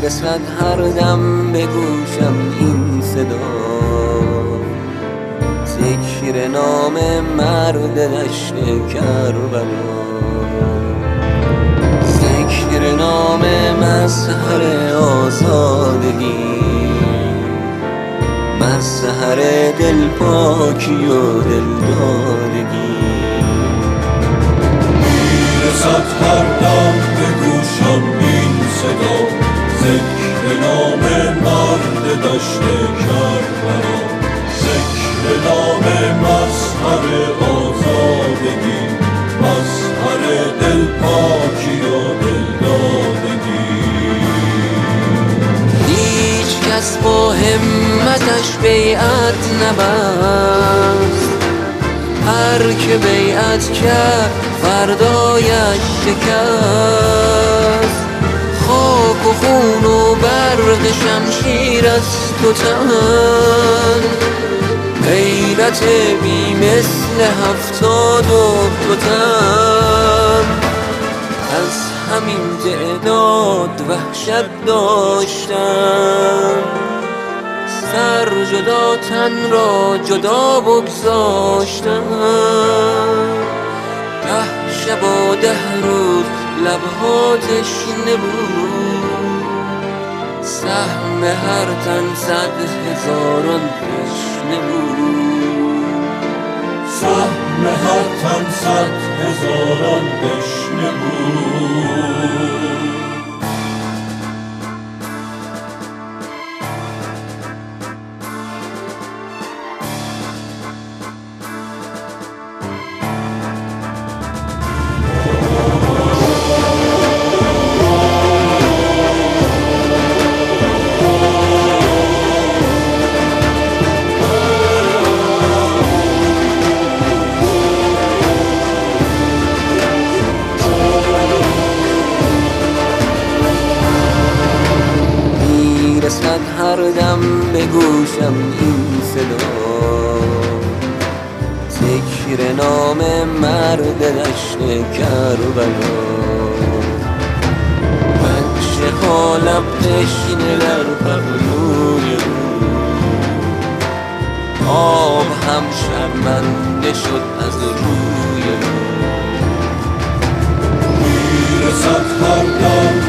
میرسد هر دم به گوشم این صدا، ذکر نام مرد دشت کربلا، ذکر نام مظهر آزادگی، مظهر دل پاکی و دلدادگی. میرسد هر دم به گوشم این صدا، ذکر نام مرد دشت کربلا، ذکر نام مظهر آزادگی، مظهر دل پاکی و دلدادگی. هیچ کس با همتش بیعت نبست، هر که بیعت کرد فردایش شکست. خاک و خون و برق شمشیر از تو تن، غیرت بی مثل 72 تن. از همین تعداد وحشت داشتم، سر جدا تن را جدا بگذاشتم. 10 شب و 10 روز لبها تشنه بود، سهم هر تن 100,000 تشنه بود، سهم هر تن 100,000 تشنه بود. میرسد هر دم به گوشم این صدا، ذکر نام مرد دشت کربلا. بچه ها لب تشنه در پهلوی او، آب هم شرمنده شد از روی او. میرسد هر دم